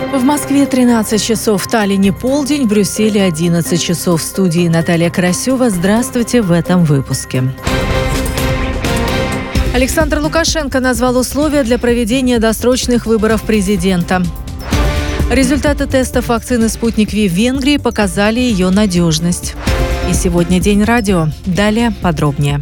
В Москве 13 часов, в Таллине полдень, в Брюсселе 11 часов. В студии Наталья Карасева. Здравствуйте в этом выпуске. Александр Лукашенко назвал условия для проведения досрочных выборов президента. Результаты тестов вакцины «Спутник Ви» в Венгрии показали ее надежность. И сегодня День радио. Далее подробнее.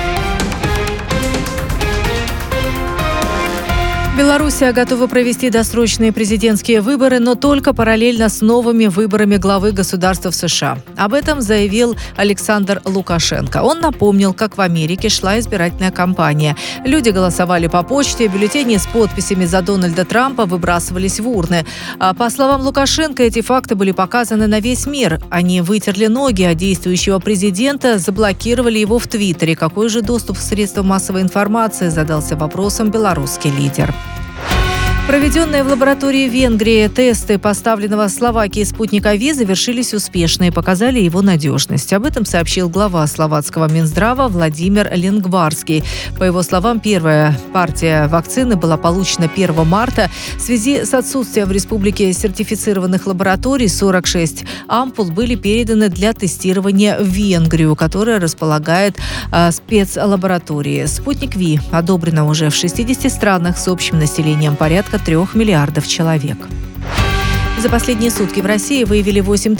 Белоруссия готова провести досрочные президентские выборы, но только параллельно с новыми выборами главы государства в США. Об этом заявил Александр Лукашенко. Он напомнил, как в Америке шла избирательная кампания. Люди голосовали по почте, бюллетени с подписями за Дональда Трампа выбрасывались в урны. По словам Лукашенко, эти факты были показаны на весь мир. Они вытерли ноги от действующего президента, заблокировали его в Твиттере. Какой же доступ к средствам массовой информации, задался вопросом белорусский лидер. Проведенные в лаборатории Венгрии тесты поставленного Словакии спутника Ви завершились успешно и показали его надежность. Об этом сообщил глава словацкого Минздрава Владимир Ленгварский. По его словам, первая партия вакцины была получена 1 марта. В связи с отсутствием в республике сертифицированных лабораторий 46 ампул были переданы для тестирования в Венгрию, которая располагает спецлабораторией. Спутник Ви одобрена уже в 60 странах с общим населением порядка 3 миллиардов человек. За последние сутки в России выявили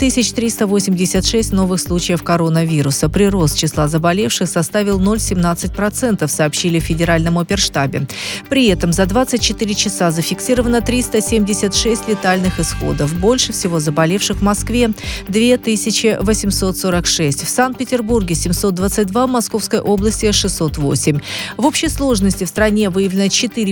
8386 новых случаев коронавируса. Прирост числа заболевших составил 0,17%, сообщили в Федеральном оперштабе. При этом за 24 часа зафиксировано 376 летальных исходов. Больше всего заболевших в Москве – 2846. В Санкт-Петербурге – 722, в Московской области – 608. В общей сложности в стране выявлено 4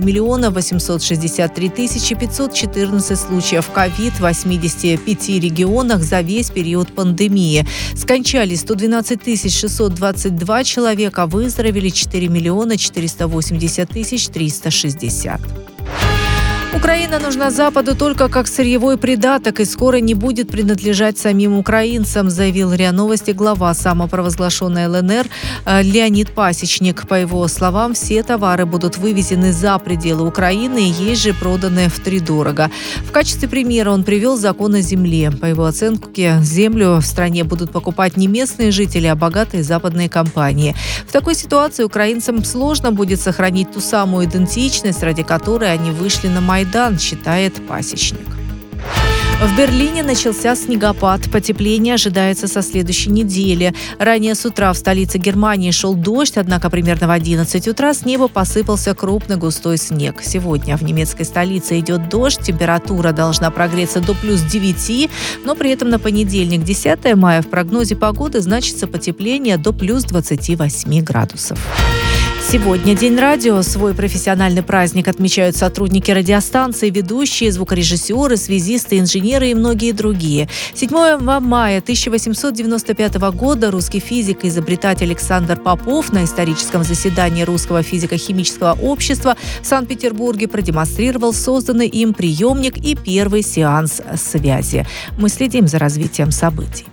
863 514 случаев ковид в 85 регионах за весь период пандемии. Скончались 112 622 человека, выздоровели 4 480 360. Украина нужна Западу только как сырьевой придаток и скоро не будет принадлежать самим украинцам, заявил РИА Новости глава самопровозглашенной ЛНР Леонид Пасечник. По его словам, все товары будут вывезены за пределы Украины и есть же проданы втридорого. В качестве примера он привел закон о земле. По его оценке, землю в стране будут покупать не местные жители, а богатые западные компании. В такой ситуации украинцам сложно будет сохранить ту самую идентичность, ради которой они вышли на Майдан, считает Пасечник. В Берлине начался снегопад. Потепление ожидается со следующей недели. Ранее с утра в столице Германии шел дождь, однако примерно в 11 утра с неба посыпался крупный густой снег. Сегодня в немецкой столице идет дождь, температура должна прогреться до плюс 9, но при этом на понедельник, 10 мая, в прогнозе погоды значится потепление до плюс 28 градусов. Сегодня День радио. Свой профессиональный праздник отмечают сотрудники радиостанции, ведущие, звукорежиссеры, связисты, инженеры и многие другие. 7 мая 1895 года русский физик и изобретатель Александр Попов на историческом заседании Русского физико-химического общества в Санкт-Петербурге продемонстрировал созданный им приемник и первый сеанс связи. Мы следим за развитием событий.